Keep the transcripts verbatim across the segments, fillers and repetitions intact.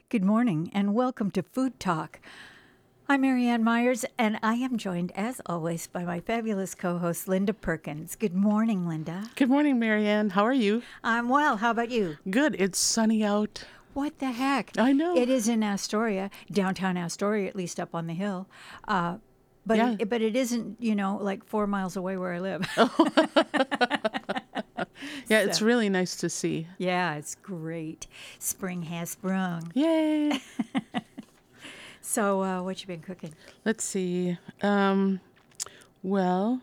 Good morning and welcome to Food Talk. I'm Marianne Myers and I am joined as always by my fabulous co-host Linda Perkins. Good morning, Linda. Good morning, Marianne. How are you? I'm well. How about you? Good. It's sunny out. What the heck? I know. It is in Astoria, downtown Astoria, at least up on the hill. Uh, but Yeah. it, but it isn't, you know, like four miles away where I live. Yeah, it's So- really nice to see. Yeah, it's great. Spring has sprung. Yay. So, uh, what you been cooking? Let's see. Um, well,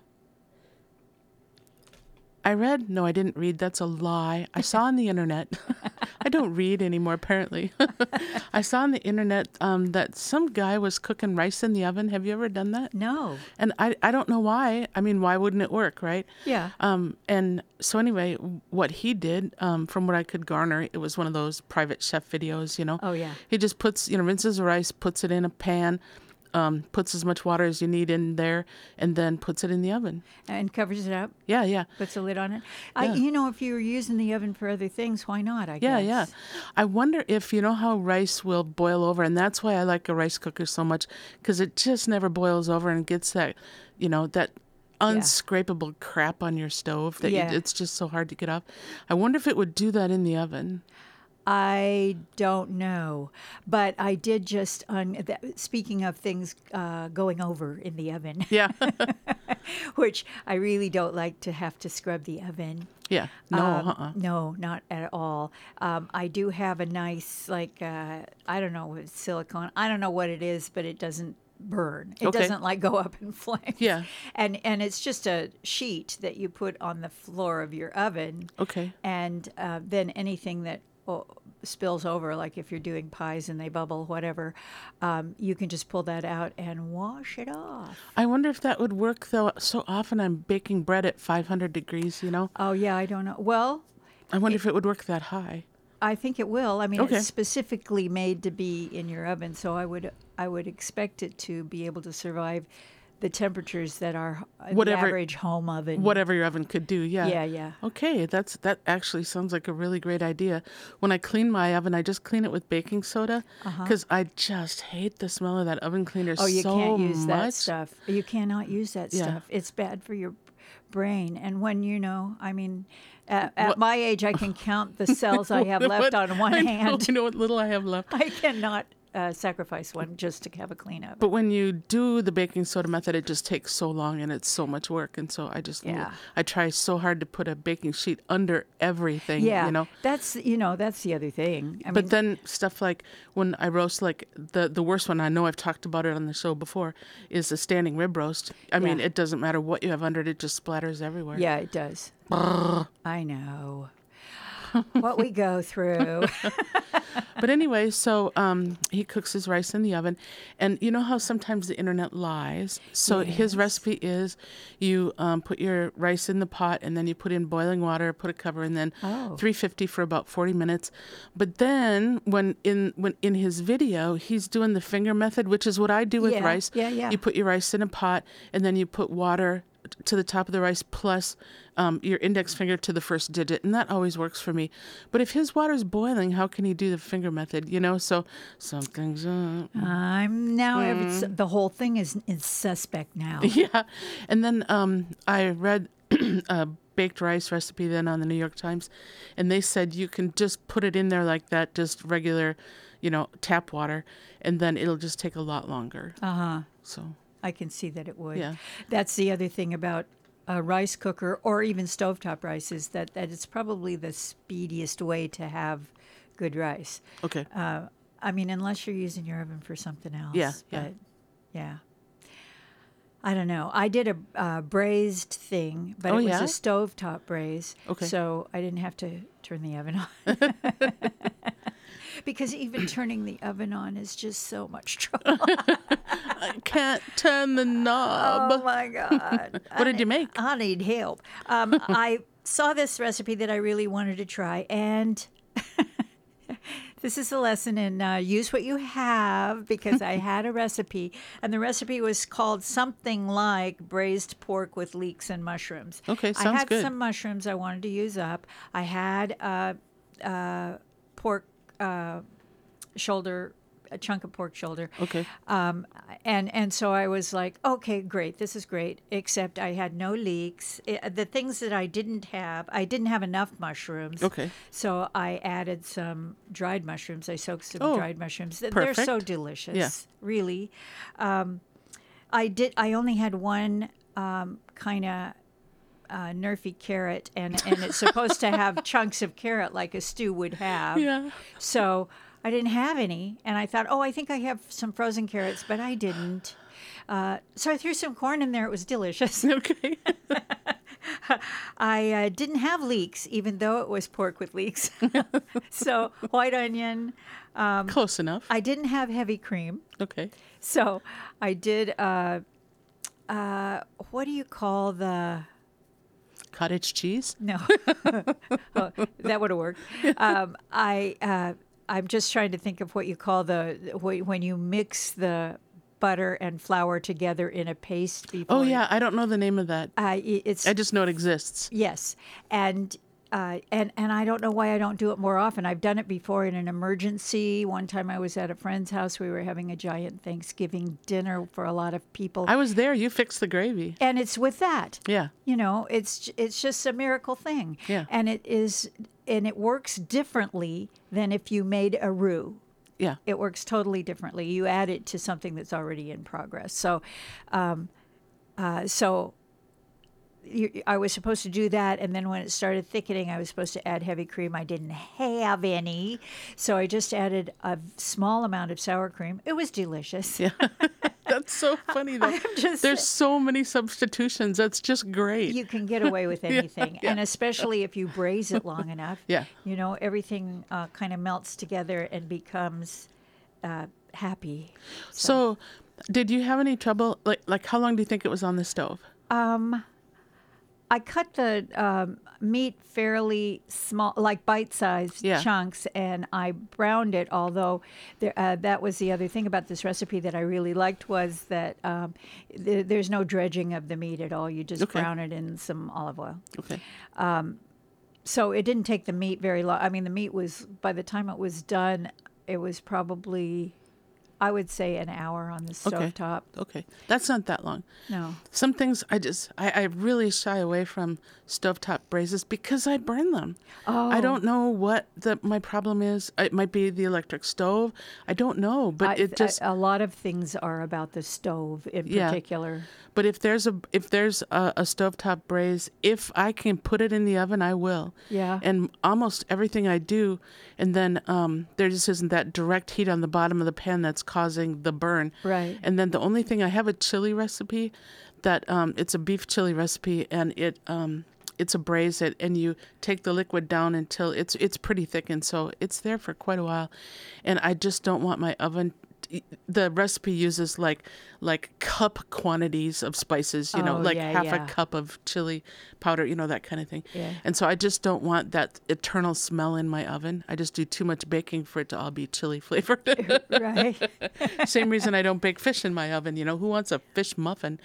I read, no, I didn't read. That's a lie. I saw on the internet. I don't read anymore, apparently. I saw on the internet um, that some guy was cooking rice in the oven. Have you ever done that? No. And I, I don't know why. I mean, why wouldn't it work, right? Yeah. Um, and so anyway, what he did, um, from what I could garner, it was one of those private chef videos, you know. Oh, yeah. He just puts, you know, rinses the rice, puts it in a pan, um, puts as much water as you need in there, and then puts it in the oven. And covers it up. Yeah, yeah. Puts a lid on it. I, Yeah. you know, if you were using the oven for other things, why not? I Yeah, guess. yeah. I wonder if, you know how rice will boil over, and that's why I like a rice cooker so much, because it just never boils over and gets that, you know, that unscrapable crap on your stove that you- Yeah. it's just so hard to get off. I wonder if it would do that in the oven. I don't know, but I did just on. Th- speaking of things uh, going over in the oven, Yeah. which I really don't like to have to scrub the oven. Yeah. No, Um, uh-uh. No, not at all. Um, I do have a nice, like, uh, I don't know, it's silicone. I don't know what it is, but it doesn't burn. It Okay. doesn't like go up in flames. Yeah. And and it's just a sheet that you put on the floor of your oven, Okay. and uh, then anything that oh, spills over, like if you're doing pies and they bubble, whatever, um, you can just pull that out and wash it off. I wonder if that would work, though. So often I'm baking bread at five hundred degrees, you know? Oh yeah, I don't know. Well, I wonder if it would work that high. I think it will. I mean, Okay. it's specifically made to be in your oven, so I would I would expect it to be able to survive the temperatures that are uh, the Whatever- average home oven. Whatever your oven could do, yeah. Yeah, yeah. Okay, that's that actually sounds like a really great idea. When I clean my oven, I just clean it with baking soda because I just hate the smell of that oven cleaner Uh-huh. Oh, you so can't use much. that stuff. You cannot use that Yeah. stuff. It's bad for your brain. And when you know, I mean, at, at What- my age, I can count the cells I have left What- on one I know, hand. I know what little I have left. I cannot uh, sacrifice one just to have a clean oven. But when you do the baking soda method, it just takes so long and it's so much work. And so I just, Yeah. I try so hard to put a baking sheet under everything, Yeah, you know. that's you know that's the other thing. I But mean, then stuff like when I roast, like the the worst one, I know I've talked about it on the show before, is the standing rib roast. I mean, Yeah. it doesn't matter what you have under it; it just splatters everywhere. yeah, it does. I know what we go through. But anyway, so um, he cooks his rice in the oven, and you know how sometimes the internet lies. So Yes. his recipe is, you um, put your rice in the pot, and then you put in boiling water, put a cover, and then Oh. three fifty for about forty minutes. But then when in when in his video, he's doing the finger method, which is what I do with Yeah, rice. yeah, yeah. You put your rice in a pot, and then you put water t- to the top of the rice plus um, your index finger to the first digit, and that always works for me. But if his water's boiling, how can he do the finger method? You know, so something's up. I'm now. It's, Mm. the whole thing is is suspect now. Yeah, and then um, I read a baked rice recipe then on the New York Times, and they said you can just put it in there like that, just regular, you know, tap water, and then it'll just take a lot longer. Uh huh. So I can see that it would. Yeah. That's the other thing about a rice cooker or even stovetop rice is that, that it's probably the speediest way to have good rice. okay, Uh, I mean, unless you're using your oven for something else. Yeah, yeah. But yeah. I don't know. I did a uh, braised thing, but Oh, it was yeah? a stovetop braise. Okay. So I didn't have to turn the oven on. Because even turning the oven on is just so much trouble. I can't turn the knob. Oh my God. What did you make? I need help. Um, I saw this recipe that I really wanted to try, and this is a lesson in uh, use what you have, because I had a recipe, and the recipe was called something like braised pork with leeks and mushrooms. Okay, I sounds had good. some mushrooms I wanted to use up. I had uh, uh, pork. Uh, shoulder, a chunk of pork shoulder. Okay. Um, and and so I was like, okay, great, this is great. Except I had no leeks. It, the things that I didn't have, I didn't have enough mushrooms. Okay. So I added some dried mushrooms. I soaked some Oh, dried mushrooms. Th- They're so perfect. delicious. Yeah. Really. Um, I did. I only had one um, kind of uh, nerfy carrot, and and it's supposed to have chunks of carrot like a stew would have. Yeah. So I didn't have any, and I thought, oh, I think I have some frozen carrots, but I didn't. Uh, so I threw some corn in there. It was delicious. Okay. I uh, didn't have leeks, even though it was pork with leeks. So white onion. Close enough. I didn't have heavy cream. Okay. So I did, uh, uh, what do you call the, Cottage cheese. no, oh, that would have worked. Um, I, uh, I'm just trying to think of what you call the, wh- when you mix the butter and flour together in a paste before. Oh yeah, I don't know the name of that. Uh, i- it's, I just know it exists. yes. And, uh, and, and I don't know why I don't do it more often. I've done it before in an emergency. One time I was at a friend's house. We were having a giant Thanksgiving dinner for a lot of people. I was there. You fixed the gravy. And it's with that. Yeah. You know, it's it's just a miracle thing. Yeah. And it is, and it works differently than if you made a roux. Yeah. It works totally differently. You add it to something that's already in progress. So, um, uh, so you, I was supposed to do that, and then when it started thickening, I was supposed to add heavy cream. I didn't have any, so I just added a small amount of sour cream. It was delicious. Yeah. That's so funny though. I'm just- There's so many substitutions. That's just great. You can get away with anything, yeah. and especially if you braise it long enough. Yeah. You know, everything uh, kind of melts together and becomes uh, happy. So, did you have any trouble? Like, like how long do you think it was on the stove? Um, I cut the um, meat fairly small, like bite-sized Yeah. chunks, and I browned it. Although there, uh, that was the other thing about this recipe that I really liked was that um, th- there's no dredging of the meat at all. You just Okay. brown it in some olive oil. Okay. So it didn't take the meat very long. I mean, the meat was, by the time it was done, it was probably, I would say, an hour on the Okay. stovetop. Okay. That's not that long. No. Some things I just I, I really shy away from stovetop braises because I burn them. Oh. I don't know what the my problem is. It might be the electric stove. I don't know, but I- it just a, a lot of things are about the stove in Yeah. particular. but if there's a if there's a, a stovetop braise, if I can put it in the oven, I will. Yeah. And almost everything I do, and then um, there just isn't that direct heat on the bottom of the pan that's causing the burn. Right. And then the only thing I have a chili recipe, that um, it's a beef chili recipe, and it um, it's a braise it, and you take the liquid down until it's it's pretty thick, and so it's there for quite a while. And I just don't want my oven. The recipe uses like like cup quantities of spices, you know, Oh, like yeah, half yeah. a cup of chili powder, you know, that kind of thing. Yeah. And so I just don't want that eternal smell in my oven. I just do too much baking for it to all be chili flavored. Right. Same reason I don't bake fish in my oven. You know, who wants a fish muffin?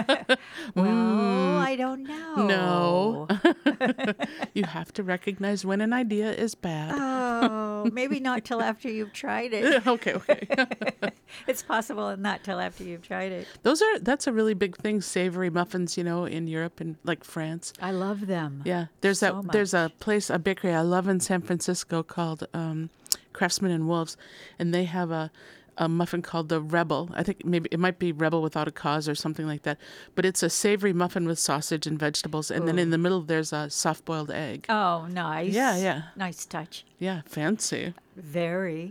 Well, I don't know. Mm. No. You have to recognize when an idea is bad. Oh, maybe not till after you've tried it. Okay, okay. It's possible not till after you've tried it. Those are that's a really big thing, savory muffins, you know, in Europe and like France. I love them. Yeah. There's So that there's a place, a bakery I love in San Francisco called um, Craftsman and Wolves, and they have a a muffin called the Rebel. I think maybe it might be Rebel Without a Cause or something like that. But it's a savory muffin with sausage and vegetables, and then in the middle there's a soft-boiled egg. Oh, nice. Yeah, yeah. Nice touch. Yeah, fancy. Very.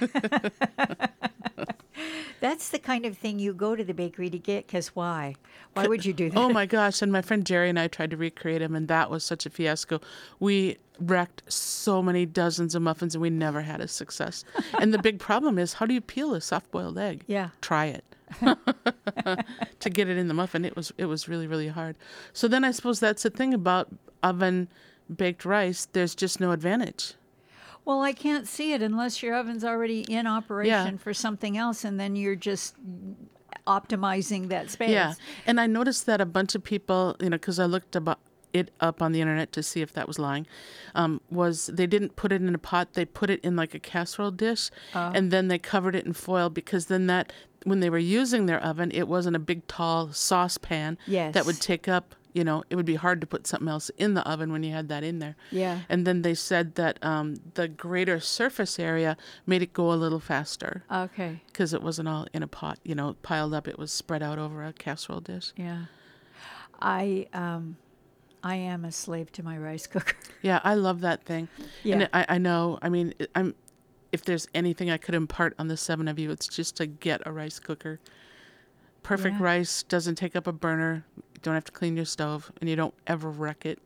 That's the kind of thing you go to the bakery to get, because why? Why would you do that? Oh my gosh. And my friend Jerry and I tried to recreate them, and that was such a fiasco. We wrecked so many dozens of muffins, and we never had a success. And the big problem is, how do you peel a soft-boiled egg? Yeah. Try it. To get it in the muffin, it was it was really, really hard. So then I suppose that's the thing about oven baked rice. There's just no advantage. Well, I can't see it unless your oven's already in operation for something else, and then you're just optimizing that space. Yeah, and I noticed that a bunch of people, you know, because I looked about it up on the internet to see if that was lying, um, was they didn't put it in a pot. They put it in like a casserole dish, Oh. and then they covered it in foil because then that, when they were using their oven, it wasn't a big tall saucepan Yes. that would take up, you know, it would be hard to put something else in the oven when you had that in there. Yeah. And then they said that um, the greater surface area made it go a little faster Okay. because it wasn't all in a pot, you know, piled up. It was spread out over a casserole dish. Yeah. I um, I am a slave to my rice cooker. Yeah, I love that thing. Yeah. And I, I know, I mean, it- I'm, if there's anything I could impart on the seven of you, it's just to get a rice cooker. Perfect Yeah. rice, doesn't take up a burner, you don't have to clean your stove, and you don't ever wreck it.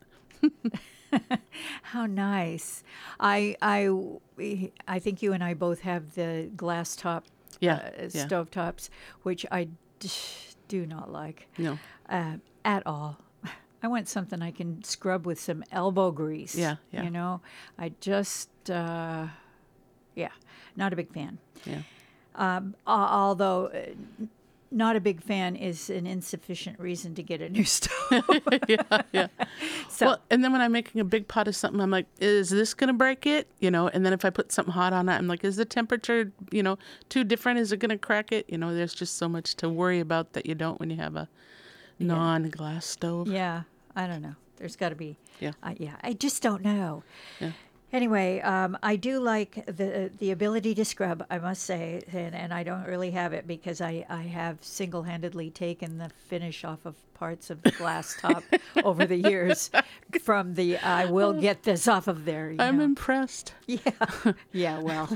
How nice. I I we- I think you and I both have the glass top Yeah, uh, yeah. stove tops, which I d- do not like You know, uh, at all. I want something I can scrub with some elbow grease. Yeah, yeah. You know, I just uh, yeah, not a big fan. yeah. Um, a- although uh, n- not a big fan is an insufficient reason to get a new stove. yeah, yeah. So Well, and then when I'm making a big pot of something, I'm like, is this going to break it? You know, and then if I put something hot on it, I'm like, is the temperature, you know, too different? Is it going to crack it? You know, there's just so much to worry about that you don't when you have a non-glass stove. yeah, I don't know. There's got to be. Yeah. Uh, yeah, I just don't know. Yeah. Anyway, um, I do like the the ability to scrub, I must say, and, and I don't really have it because I, I have single-handedly taken the finish off of parts of the glass top over the years from the I will get this off of there. You I'm know? impressed. Yeah, yeah. Well,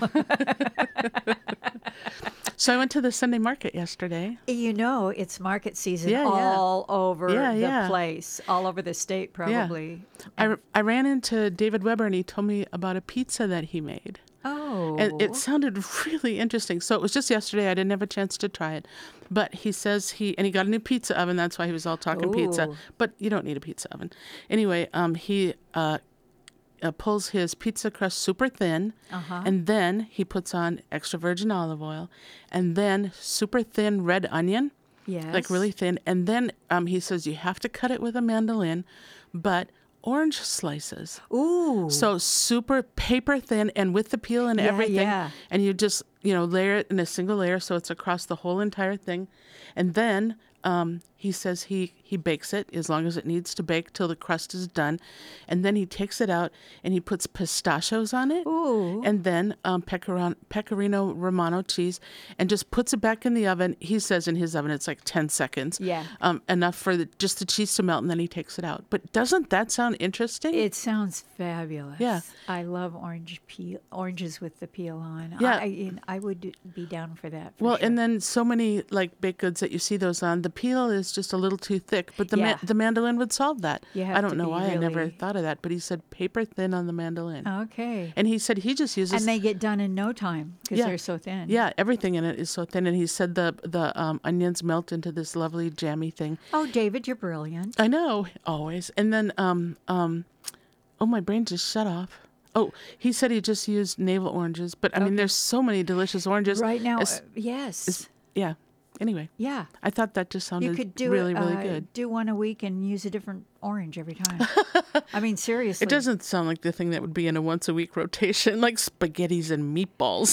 So I went to the Sunday market yesterday. you know, it's market season Yeah, yeah. all over Yeah, the yeah. place, all over the state, probably. I, I ran into David Weber and he told me about a pizza that he made. Oh, And it sounded really interesting. So it was just yesterday. I didn't have a chance to try it. But he says he, and he got a new pizza oven. That's why he was all talking pizza. Ooh. But you don't need a pizza oven. Anyway, um, he uh, uh, pulls his pizza crust super thin. Uh-huh. And then he puts on extra virgin olive oil. And then super thin red onion. yes, Like really thin. And then um, he says you have to cut it with a mandolin. But orange slices. Ooh, So super paper thin and with the peel and Yeah, everything. yeah. And you just, you know, layer it in a single layer so it's across the whole entire thing. And then um, he says he, he bakes it as long as it needs to bake till the crust is done. And then he takes it out and he puts pistachios on it. Ooh. And then um, pecoron, pecorino romano cheese and just puts it back in the oven. He says in his oven it's like ten seconds. Yeah. Um, enough for the, just the cheese to melt and then he takes it out. But doesn't that sound interesting? It sounds fabulous. Yeah. I love orange peel, oranges with the peel on. Yeah. I, I, I would be down for that. For Well, sure. and then so many like baked goods that you see those on, the peel is just a little too thick, but the ma- Yeah. the mandolin would solve that. You have I don't to know be why I never really- thought of that, but he said paper thin on the mandolin. okay, And he said he just uses and they get done in no time because Yeah. they're so thin. yeah, everything in it is so thin and he said the the um, onions melt into this lovely jammy thing. Oh, David, you're brilliant. I know, always. And then um um oh my brain just shut off. Oh, he said he just used navel oranges, but I mean there's so many delicious oranges. Right now, It's- uh, yes, it's- yeah. Anyway, yeah. I thought that just sounded You could do really, it, really uh, good. Do one a week and use a different orange every time. I mean, seriously. It doesn't sound like the thing that would be in a once a week rotation, like spaghettis and meatballs.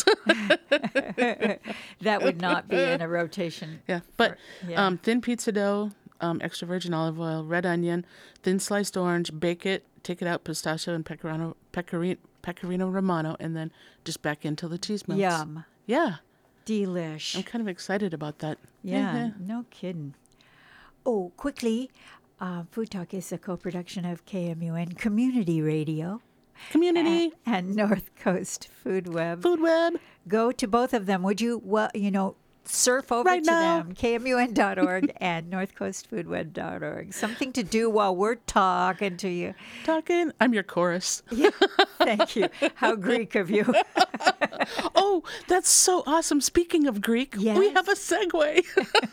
That would not be in a rotation. yeah, but yeah. um, thin pizza dough, um, extra virgin olive oil, red onion, thin sliced orange, bake it, take it out, pistachio and pecorino, pecorino, pecorino romano, and then just back until the cheese melts. Yum. Yeah, Delish. I'm kind of excited about that. Yeah, no kidding. Oh, quickly, uh, Food Talk is a co-production of K M U N Community Radio Community, and North Coast Food Web. food web. Go to both of them, would you? Well, you know, surf over Right to now. them, K M U N dot org and north coast food web dot org. Something to do while we're talking to you. Talking, I'm your chorus. Yeah, thank you. How Greek of you. Oh, that's so awesome. Speaking of Greek, we Yes. have a segue.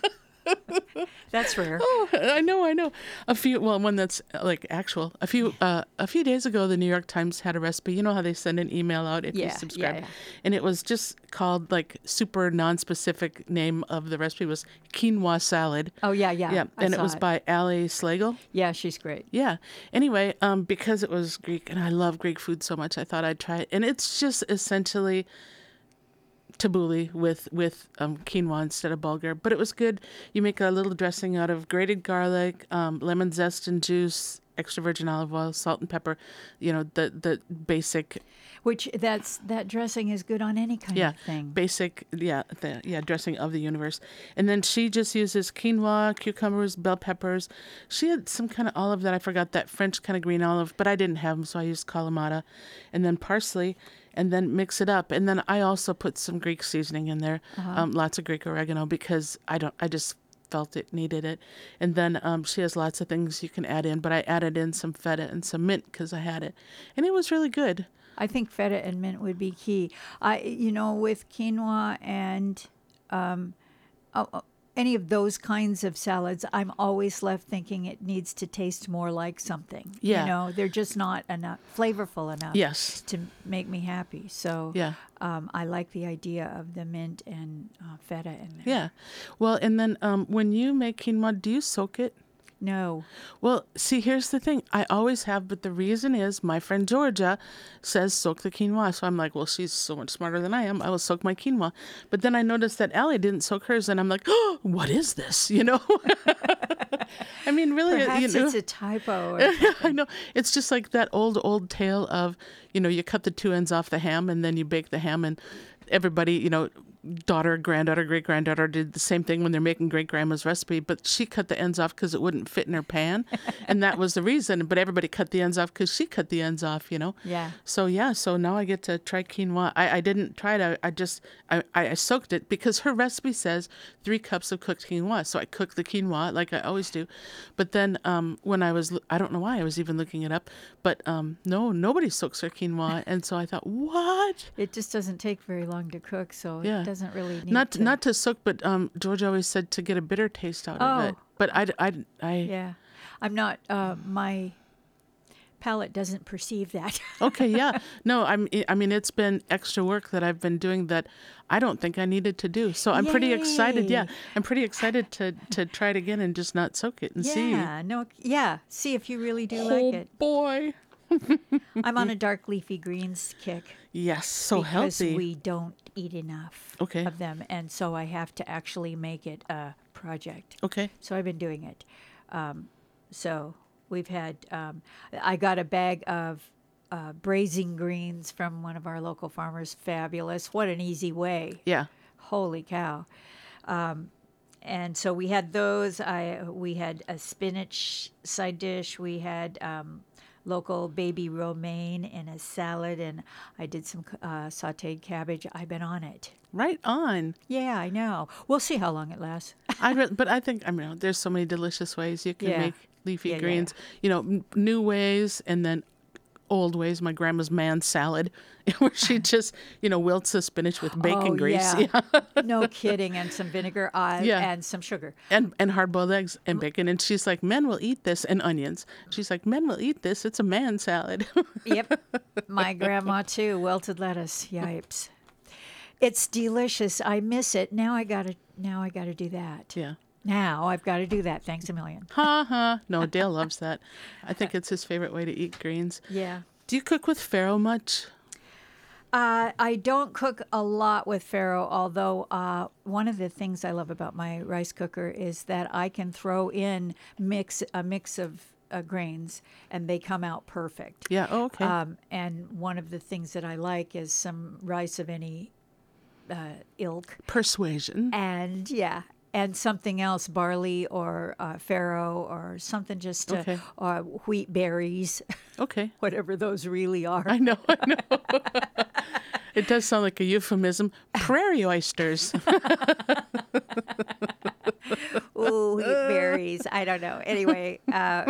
That's rare. Oh, I know, I know. A few, well, one that's uh, like actual. A few, uh, a few days ago, the New York Times had a recipe. You know how they send an email out if you Yeah, subscribe, yeah, yeah. and it was just called like super non-specific name of the recipe was quinoa salad. Oh, yeah, yeah. Yeah, I and it saw was by Ali Slagle. Yeah, she's great. Yeah. Anyway, um, because it was Greek and I love Greek food so much, I thought I'd try it. And it's just essentially tabbouleh with with um, quinoa instead of bulgur, but it was good. You make a little dressing out of grated garlic, um, lemon zest and juice, extra virgin olive oil, salt and pepper. You know the the basic. Which that's that dressing is good on any kind Yeah, of thing. basic, yeah, the, yeah, dressing of the universe. And then she just uses quinoa, cucumbers, bell peppers. She had some kind of olive that I forgot, that French kind of green olive, but I didn't have them, so I used Kalamata. And then parsley, and then mix it up. And then I also put some Greek seasoning in there, um, lots of Greek oregano, because I don't, I just felt it needed it. And then um, she has lots of things you can add in, but I added in some feta and some mint because I had it. And it was really good. I think feta and mint would be key. I, you know, with quinoa and um, uh, uh, any of those kinds of salads, I'm always left thinking it needs to taste more like something. Yeah. You know, they're just not enough flavorful enough. Yes. To make me happy. So Yeah. um, I like the idea of the mint and uh, feta in there. Yeah. Well, and then um, when you make quinoa, do you soak it? No. Well, see, here's the thing. I always have, but the reason is my friend Georgia says soak the quinoa. So I'm like, well, she's so much smarter than I am. I will soak my quinoa. But then I noticed that Allie didn't soak hers, and I'm like, oh, what is this? You know? I mean, really, Perhaps you know, it's a typo. Or I know. It's just like that old, old tale of, you know, you cut the two ends off the ham and then you bake the ham, and everybody, you know, daughter, granddaughter, great granddaughter did the same thing when they're making great grandma's recipe, but she cut the ends off because it wouldn't fit in her pan. And that was the reason. But everybody cut the ends off because she cut the ends off, you know? Yeah. So, yeah, so now I get to try quinoa. I, I didn't try it. I, I just, I, I soaked it because her recipe says three cups of cooked quinoa. So I cooked the quinoa like I always do. But then um, when I was, I don't know why I was even looking it up, but um, no, nobody soaks their quinoa. And so I thought, what? It just doesn't take very long to cook, so Yeah. it doesn't really need Not to. not to soak, but um, George always said to get a bitter taste out of it. Oh. But I, I, I Yeah. I'm not, uh, my palate doesn't perceive that. okay, yeah. No, I'm, I mean, it's been extra work that I've been doing that I don't think I needed to do. So I'm pretty excited. Yeah, Yay. I'm pretty excited to, to try it again and just not soak it and see. Yeah, no, yeah. See if you really do Oh, like it. boy. I'm on a dark leafy greens kick. Yes, so because healthy. we don't eat enough Okay. of them, and so I have to actually make it a project. Okay. So I've been doing it. Um, so we've had. Um, I got a bag of uh, braising greens from one of our local farmers. Fabulous! What an easy way. Yeah. Holy cow! Um, and so we had those. I we had a spinach side dish. We had. Um, local baby romaine in a salad, and I did some uh, sautéed cabbage. I've been on it. Right on. Yeah, I know. We'll see how long it lasts. I re- but I think I mean there's so many delicious ways you can Yeah. make leafy Yeah, yeah, greens. You know, n- new ways and then old ways. My grandma's man salad, where she just you know wilts the spinach with bacon Oh, grease, yeah. No kidding, and some vinegar uh, Yeah. and some sugar. and and hard boiled eggs and bacon. And she's like, men will eat this, and onions. She's like, men will eat this. It's a man salad. Yep. My grandma too, wilted lettuce. Yipes. It's delicious. I miss it. Now I gotta now I gotta do that. yeah. Now I've got to do that. Thanks a million. Ha ha. No, Dale loves that. I think it's his favorite way to eat greens. Yeah. Do you cook with farro much? Uh, I don't cook a lot with farro, although uh, one of the things I love about my rice cooker is that I can throw in mix a mix of uh, grains and they come out perfect. Yeah. Oh, okay. Um, and one of the things that I like is some rice of any uh, ilk, Persuasion. and yeah, and something else, barley or uh, farro or something just to, Okay. or wheat berries, Okay. whatever those really are. I know. I know. It does sound like a euphemism. Prairie oysters. Ooh, wheat berries. I don't know. Anyway, uh,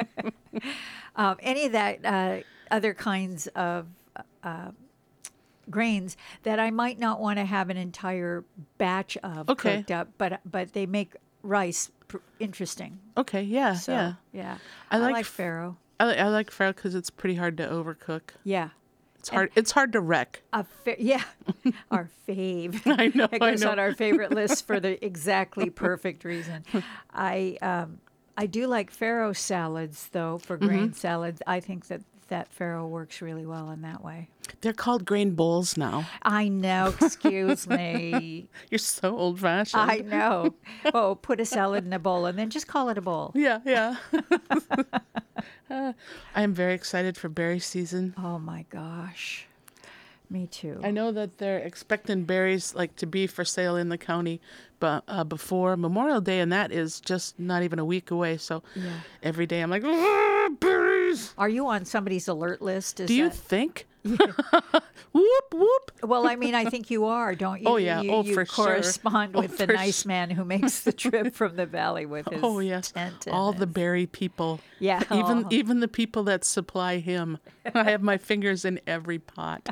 um, any of that uh, other kinds of uh, grains that I might not want to have an entire batch of Okay. cooked up, but but they make rice pr- interesting. Okay, yeah, So yeah. yeah, I I like like f- farro. I, li- I like farro because it's pretty hard to overcook. Yeah. It's hard. It's hard to wreck. A fa- yeah, our fave. I know, It I goes know. on our favorite list for the exactly perfect reason. I um, I do like farro salads though for Mm-hmm. grain salads. I think that that farro works really well in that way. They're called grain bowls now. I know. Excuse me. You're so old fashioned. I know. Oh, put a salad in a bowl and then just call it a bowl. Yeah, yeah. uh, I am very excited for berry season. Oh my gosh. Me too. I know that they're expecting berries like to be for sale in the county, but uh, before Memorial Day, and that is just not even a week away. So Yeah. every day I'm like, "Ah, berries. Are you on somebody's alert list? Is Do you that- think? Whoop whoop. Well, I mean, I think you are, don't you? Oh, yeah. You, Oh, you for sure. correspond Oh, with the for nice sh- man who makes the trip from the valley with his Oh yes, tent. and all the his- berry people. Yeah. Even Oh. even the people that supply him. I have my fingers in every pot.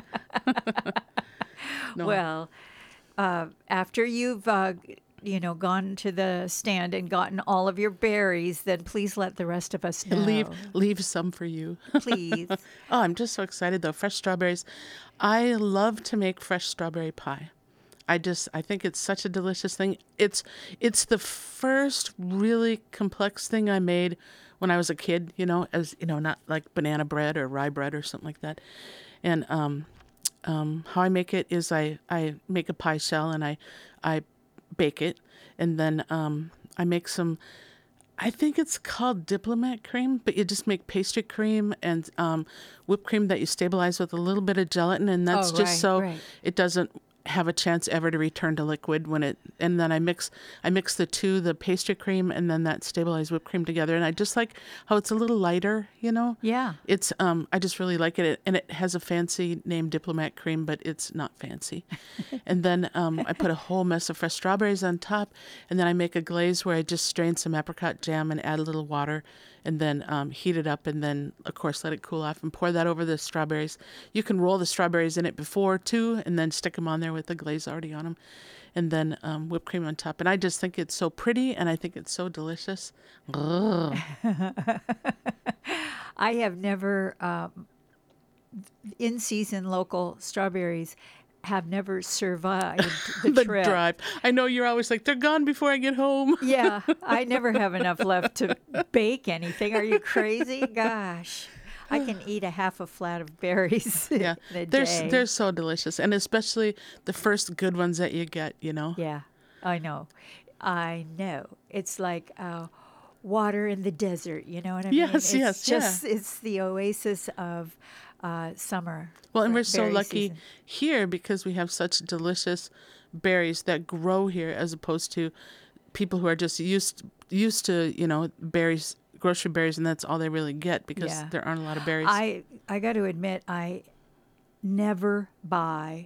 No. Well, uh, after you've uh, you know gone to the stand and gotten all of your berries, then please let the rest of us know. Leave leave some for you. Please. Oh, I'm just so excited though. Fresh strawberries. I love to make fresh strawberry pie. I just I think it's such a delicious thing. It's it's the first really complex thing I made when I was a kid, you know, as you know, not like banana bread or rye bread or something like that. And um um how I make it is I I make a pie shell and I I bake it, and then um I make some, I think it's called diplomat cream, but you just make pastry cream and um, whipped cream that you stabilize with a little bit of gelatin, and that's Oh, just right, so right. it doesn't have a chance ever to return to liquid when it. And then I mix, I mix the two, the pastry cream and then that stabilized whipped cream together, and I just like how it's a little lighter, you know. Yeah. It's um, I just really like it, and it has a fancy name, diplomat cream, but it's not fancy. And then um, I put a whole mess of fresh strawberries on top, and then I make a glaze where I just strain some apricot jam and add a little water, and then um, heat it up, and then of course let it cool off, and pour that over the strawberries. You can roll the strawberries in it before too, and then stick them on there with the glaze already on them, and then um, whipped cream on top. And I just think it's so pretty, and I think it's so delicious. Ugh. I have never, um, in season local strawberries have never survived the, The trip. drive. I know you're always like, they're gone before I get home. Yeah, I never have enough left to bake anything. Are you crazy? Gosh, I can eat a half a flat of berries Yeah, in a they're day. they're so delicious, and especially the first good ones that you get. You know. Yeah, I know. I know. It's like uh, water in the desert. You know what I mean? Yes, It's yes, yeah. just, It's the oasis of uh, summer. Well, and for we're so berry lucky season. here because we have such delicious berries that grow here, as opposed to people who are just used used to you know berries, grocery berries, and that's all they really get because Yeah. there aren't a lot of berries. I I got to admit, I never buy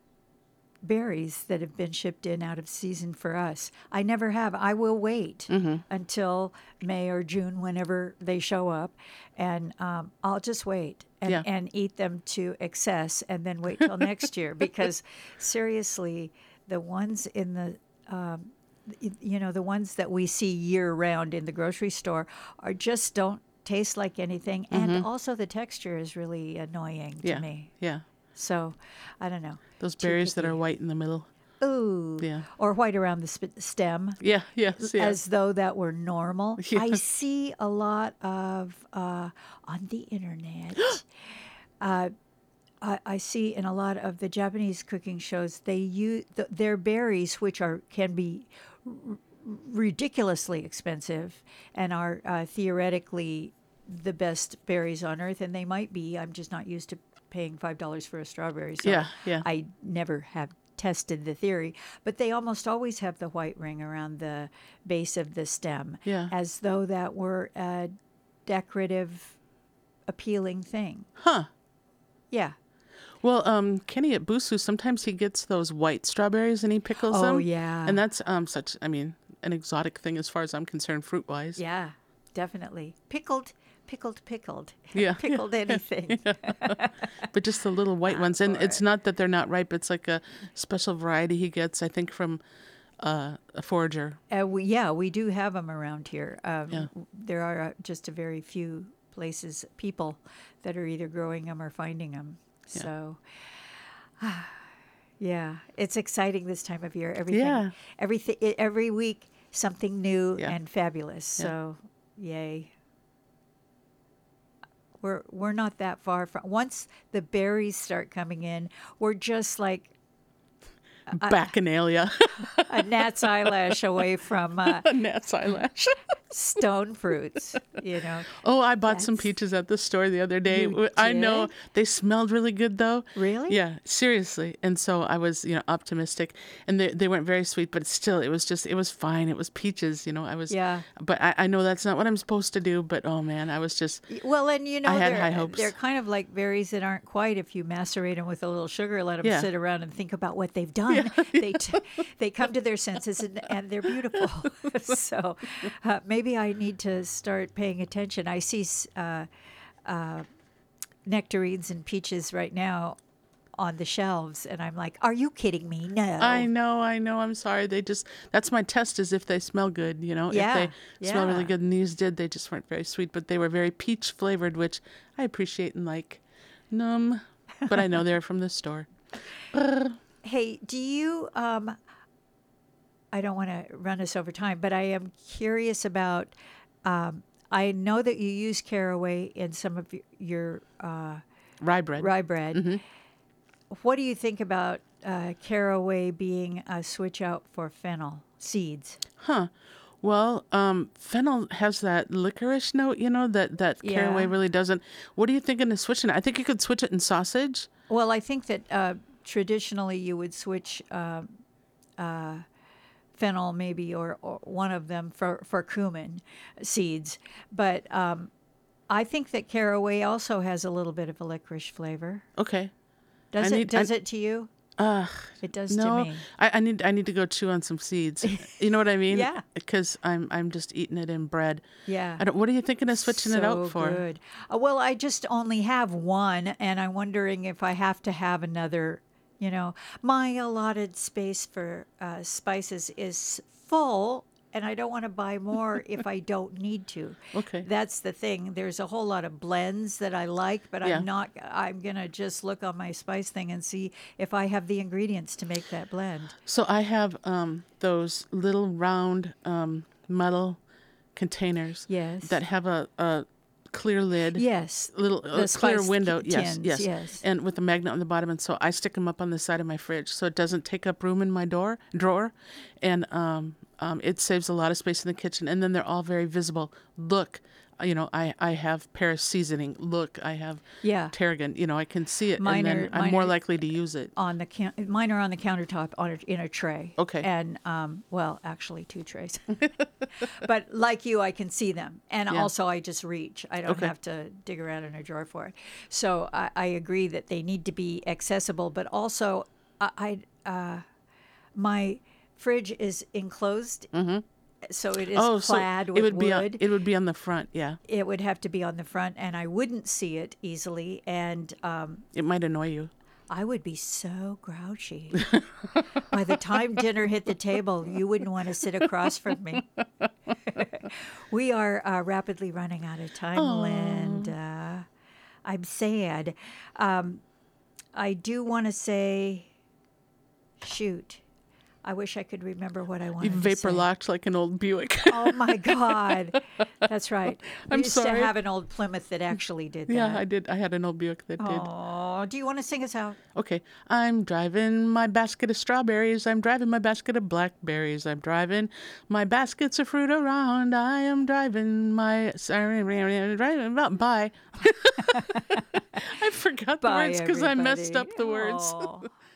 berries that have been shipped in out of season for us. I never have. I will wait Mm-hmm. until May or June, whenever they show up, and um, I'll just wait and, Yeah. and eat them to excess, and then wait till next year. Because seriously, the ones in the um, y- you know the ones that we see year round in the grocery store are just don't taste like anything, and also the texture is really annoying to yeah, me. yeah, So I don't know. those Too berries that picky. are white in the middle. Ooh. Yeah. Or white around the sp- stem, Yeah, yes, yes. as though that were normal. I Yes. see a lot of uh, on the internet. uh, I, I see in a lot of the Japanese cooking shows they use th- their berries, which are can be r- ridiculously expensive and are uh, theoretically the best berries on earth, and they might be. I'm just not used to paying five dollars for a strawberry. So Yeah, yeah. I never have tested the theory, but they almost always have the white ring around the base of the stem, Yeah. as though that were a decorative, appealing thing. Huh. Yeah. Well, um, Kenny at Busu, sometimes he gets those white strawberries and he pickles Oh, them. yeah. And that's um such, I mean, an exotic thing as far as I'm concerned, fruit wise. Yeah, definitely. Pickled pickled, pickled, Yeah. pickled anything. But just the little white ones. And it's not that they're not ripe. It's like a special variety he gets, I think, from uh, a forager. Uh, we, yeah, we do have them around here. Um, Yeah. There are uh, just a very few places, people that are either growing them or finding them. Yeah. So, yeah, it's exciting this time of year. Everything, Yeah. everything, e- every week something new Yeah. and fabulous. Yeah. So, yay. We're we're not that far from. Once the berries start coming in, we're just like Bacchanalia. a gnat's eyelash away from uh, A gnat's eyelash. stone fruits. You know, Oh, I bought some That's- peaches at the store the other day. You I know did? they smelled really good though. Really? Yeah, seriously. And so I was, you know, optimistic. And they they weren't very sweet, but still, it was just, it was fine. It was peaches, you know. I was, Yeah. But I, I know that's not what I'm supposed to do. But oh man, I was just, Well, and you know, I had they're, high hopes. they're kind of like berries that aren't quite. If you macerate them with a little sugar, let them Yeah. sit around and think about what they've done. They t- they come to their senses and, and they're beautiful. So uh, maybe I need to start paying attention. I see s- uh, uh, nectarines and peaches right now on the shelves, and I'm like, "Are you kidding me? No." I know, I know. I'm sorry. They just, that's my test is if they smell good, you know. Yeah, If they smell really yeah. good, and these did, they just weren't very sweet, but they were very peach flavored, which I appreciate and like. Num. But I know they're from the store. Hey, do you? Um, I don't want to run us over time, but I am curious about. Um, I know that you use caraway in some of y- your uh, Rye bread. rye bread. Mm-hmm. What do you think about uh, caraway being a switch out for fennel seeds? Huh. Well, um, fennel has that licorice note, you know, that, that caraway Yeah. really doesn't. What are you thinking of switching it? I think you could switch it in sausage. Well, I think that uh, traditionally you would switch uh, uh, fennel, maybe, or, or one of them for, for cumin seeds. But um, I think that caraway also has a little bit of a licorice flavor. Okay. Does I it? need- Does I- it to you? Ugh. It does No, to me. I, I need I need to go chew on some seeds. You know what I mean? Yeah. Because I'm I'm just eating it in bread. Yeah. I don't. What are you thinking of switching it out So for? Good. Uh, well, I just only have one, and I'm wondering if I have to have another. You know, my allotted space for uh, spices is full, and I don't want to buy more if I don't need to. Okay. That's the thing. There's a whole lot of blends that I like, but Yeah. I'm not. I'm gonna just look on my spice thing and see if I have the ingredients to make that blend. So I have um, those little round um, metal containers Yes. that have a, a clear lid. Yes. Little The a clear spice window. t- Yes, tins, yes, yes. And with a magnet on the bottom, and so I stick them up on the side of my fridge, so it doesn't take up room in my door drawer, and um, um, it saves a lot of space in the kitchen. And then they're all very visible. Look, you know, I, I have Paris seasoning. Look, I have Yeah. tarragon. You know, I can see it, Mine and then are- I'm mine more are- likely to use it. On the count, mine are on the countertop on a, in a tray. Okay. And um, well, actually two trays. But like you, I can see them, and Yeah. also I just reach. I don't Okay. have to dig around in a drawer for it. So I, I agree that they need to be accessible, but also I, I uh, my fridge is enclosed, so it is oh, so clad with it would be on, wood. it would be on the front. Yeah, It would have to be on the front, and I wouldn't see it easily, and um, it might annoy you. I would be so grouchy. By the time dinner hit the table, you wouldn't want to sit across from me. We are uh, rapidly running out of time, Linda. I'm sad. Um, I do want to say, shoot. I wish I could remember what I You wanted to vapor say. locked like an old Buick. Oh my God, that's right. We I'm used sorry. to have an old Plymouth that actually did that. Yeah, I did. I had an old Buick that did. Oh, do you want to sing us out? Okay. I'm driving my basket of strawberries. I'm driving my basket of blackberries. I'm driving my baskets of fruit around. I am driving my. Driving. Bye. I forgot the Bye, words because I messed up the everybody. words. Aw.